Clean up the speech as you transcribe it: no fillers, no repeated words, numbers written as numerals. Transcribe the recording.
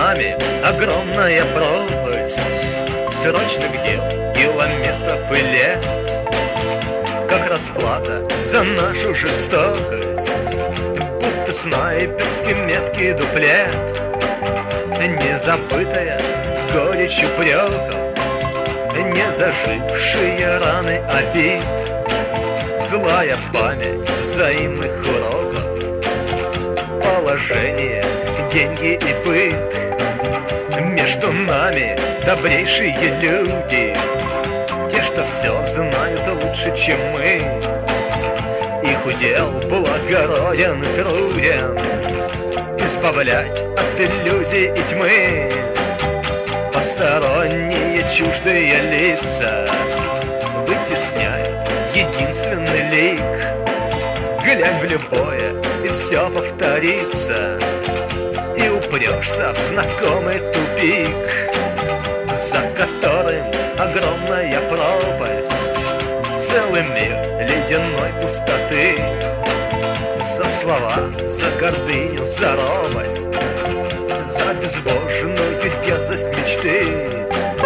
нами огромная пропасть срочных дел, километров и лет, как расплата за нашу жестокость, будто снайперский меткий дуплет. Незабытая горечь упреков, не зажившие раны обид, злая память взаимных уроков, положение, деньги и быт. Между нами добрейшие люди, те, что все знают лучше, чем мы. Их удел благороден и труден, избавлять от иллюзий и тьмы. Посторонние чуждые лица вытесняют единственный лик. Глянь в любое, и все повторится, и упрешься в знакомый тупик, за которым огромная пропасть, целый мир ледяной пустоты. За слова, за гордыню, за робость, за безбожную дерзость мечты,